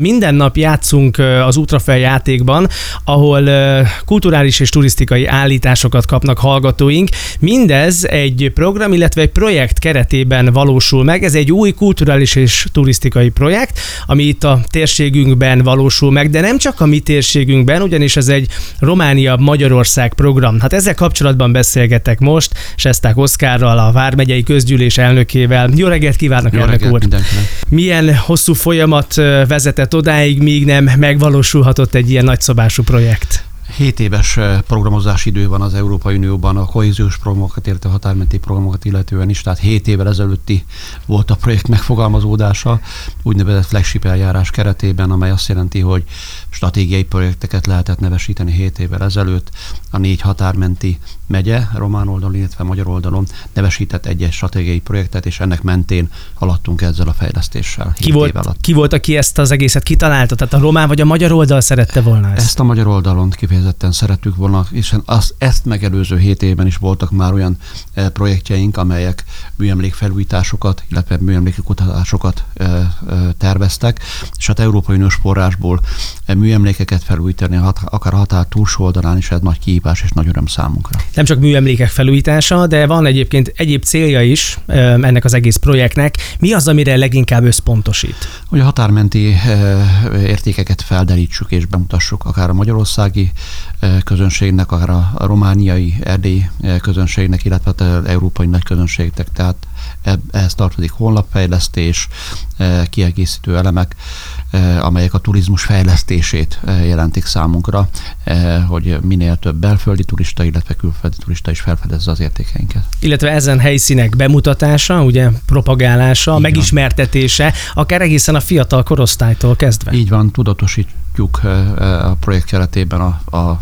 Minden nap játszunk az Útrafel játékban, ahol kulturális és turisztikai állításokat kapnak hallgatóink. Mindez egy program, illetve egy projekt keretében valósul meg. Ez egy új kulturális és turisztikai projekt, ami itt a térségünkben valósul meg, de nem csak a mi térségünkben, ugyanis ez egy Románia-Magyarország program. Hát ezzel kapcsolatban beszélgetek most Sesták Oszkárral, a Vármegyei Közgyűlés elnökével. Jó reggelt kívánok, elnök úr! Mindenkinek. Milyen hosszú folyamat vezetett odáig, míg nem megvalósulhatott egy ilyen nagyszabású projekt? 7 éves programozási idő van az Európai Unióban a kohéziós programokat, illetve a határmenti programokat illetően is, tehát 7 évvel ezelőtti volt a projekt megfogalmazódása, úgynevezett flagship eljárás keretében, amely azt jelenti, hogy stratégiai projekteket lehetett nevesíteni 7 évvel ezelőtt. A 4 határmenti megye, román oldalon, illetve magyar oldalon nevesített egy stratégiai projektet, és ennek mentén haladtunk ezzel a fejlesztéssel. Ki volt, aki ezt az egészet kitalálta? Tehát a román vagy a magyar oldal szerette volna ezt? Ezt a magyar oldalon kifejezetten szerettük volna, és ezt megelőző 7 évben is voltak már olyan projektjeink, amelyek műemlékfelújításokat, illetve műemlékkutatásokat terveztek, és hát Európai Uniós forrásból műemlékeket felújítani, akár határ túlsó oldalán is, ez nagy kihívás és nagy öröm számunkra. Nem csak műemlékek felújítása, de van egyébként egyéb célja is ennek az egész projektnek. Mi az, amire leginkább összpontosít? Hogy a határmenti értékeket felderítsük és bemutassuk, akár a magyarországi közönségnek, akár a romániai, erdélyi közönségnek, illetve az európai nagy közönségnek. Tehát ehhez tartozik honlapfejlesztés, kiegészítő elemek, amelyek a turizmus fejlesztését jelentik számunkra, hogy minél több belföldi turista, illetve külföldi turista is felfedezze az értékeinket. Illetve ezen helyszínek bemutatása, ugye propagálása, így megismertetése, van. Akár egészen a fiatal korosztálytól kezdve. Így van, tudatosítjuk a projekt keretében a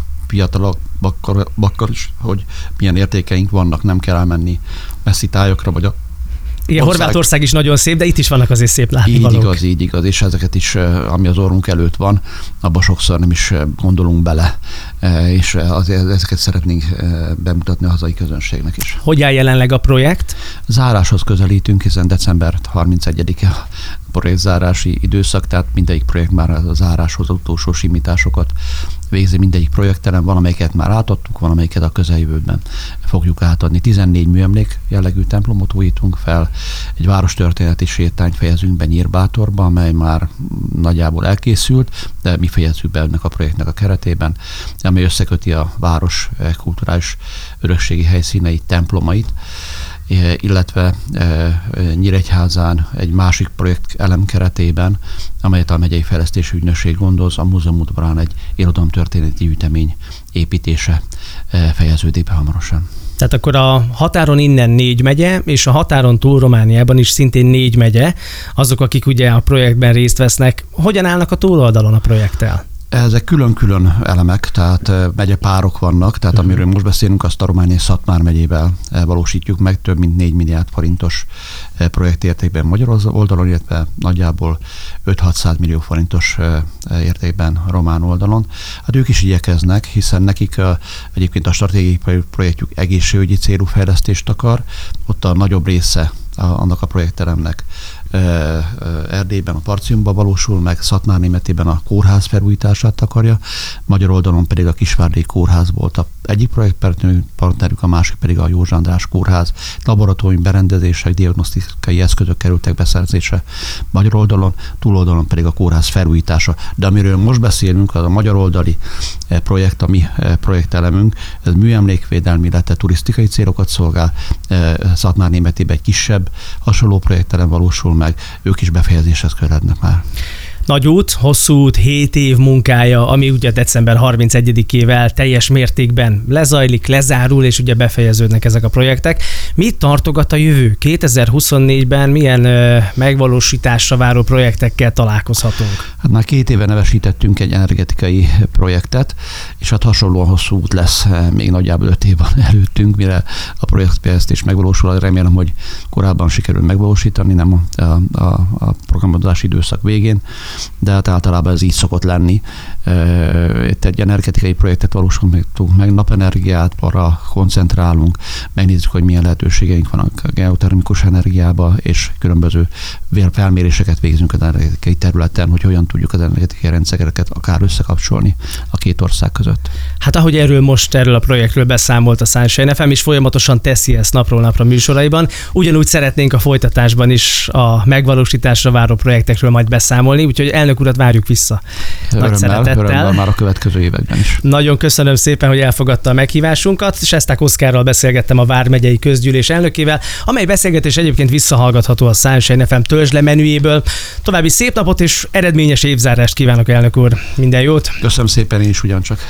fiatalokkal is, hogy milyen értékeink vannak, nem kell elmenni messzi tájokra, vagy igen, Horvátország is nagyon szép, de itt is vannak azért szép látnivalók. Így igaz, és ezeket is, ami az orrunk előtt van, abban sokszor nem is gondolunk bele, és azért ezeket szeretnénk bemutatni a hazai közönségnek is. Hogy áll jelenleg a projekt? Záráshoz közelítünk, hiszen december 31-e a projektzárási időszak, tehát mindegyik projekt már a záráshoz, az utolsó simításokat végzi mindegyik projektelen, van, amelyiket már átadtuk, van, amelyiket a közeljövőben fogjuk átadni. 14 műemlék jellegű templomot újítunk fel, egy várostörténeti sétányt fejezünk be Nyírbátorba, amely már nagyjából elkészült, de mi fejezzük be ennek a projektnek a keretében, amely összeköti a város kulturális örökségi helyszíneit, templomait, illetve Nyíregyházán egy másik projekt elem keretében, amelyet a megyei fejlesztési ügynökség gondoz, a múzeum udvarán egy irodalomtörténeti gyűjtemény építése fejeződik be hamarosan. Tehát akkor a határon innen 4 megye, és a határon túl Romániában is szintén 4 megye, azok, akik ugye a projektben részt vesznek. Hogyan állnak a túloldalon a projekttel? Ezek külön-külön elemek, tehát megyepárok vannak, tehát amiről most beszélünk, azt a Románia és Szatmár megyével valósítjuk meg, több mint 4 milliárd forintos projektértékben magyar oldalon, illetve nagyjából 5-600 millió forintos értékben román oldalon. Hát ők is igyekeznek, hiszen nekik egyébként a stratégiai projektjük egészségügyi célú fejlesztést akar, ott a nagyobb része annak a projektteremnek Erdélyben, a Parciumban valósul meg, Szatmár-Németében a kórház felújítását akarja, magyar oldalon pedig a Kisvárdi kórház volt a egyik projektpartnerük, a másik pedig a József András kórház. Laboratóriumi berendezések, diagnosztikai eszközök kerültek beszerzésre magyar oldalon, túloldalon pedig a kórház felújítása. De amiről most beszélünk, az a magyar oldali projekt, a mi projektelemünk, ez műemlékvédelmi, illetve turisztikai célokat szolgál. Szatmár-Németében egy kisebb, hasonló projektelem valósul meg, ők is befejezéshez közelednek már. Nagy út, hosszú út, 7 év munkája, ami ugye december 31-ével teljes mértékben lezajlik, lezárul, és ugye befejeződnek ezek a projektek. Mit tartogat a jövő? 2024-ben milyen megvalósításra váró projektekkel találkozhatunk? Hát már 2 éve nevesítettünk egy energetikai projektet, és hát hasonlóan hosszú út lesz, még nagyjából 5 év van előttünk, mire a projektfejlesztés megvalósul. Remélem, hogy korábban sikerül megvalósítani, nem a programozási időszak végén. de hát általában ez így szokott lenni. Itt egy energetikai projektet valósítunk meg, napenergiát, arra koncentrálunk, megnézzük, hogy milyen lehetőségeink vannak a geotermikus energiába, és különböző felméréseket végzünk az energetikai területen, hogy hogyan tudjuk az energetikai rendszereket akár összekapcsolni a két ország között. Hát ahogy erről a projektről beszámolt a Sunshine FM, és folyamatosan teszi ezt napról napra műsoraiban, ugyanúgy szeretnénk a folytatásban is a megvalósításra váró projektekről majd beszámolni, úgyhogy elnök urat várjuk vissza. Nagy szeretettel. Már a következő években is. Nagyon köszönöm szépen, hogy elfogadta a meghívásunkat. Sesták Oszkárral beszélgettem, a Vármegyei Közgyűlés elnökével, amely beszélgetés egyébként visszahallgatható a Sunshine FM törzsle menüjéből. További szép napot és eredményes évzárást kívánok, elnök úr. Minden jót! Köszönöm szépen, én is ugyancsak.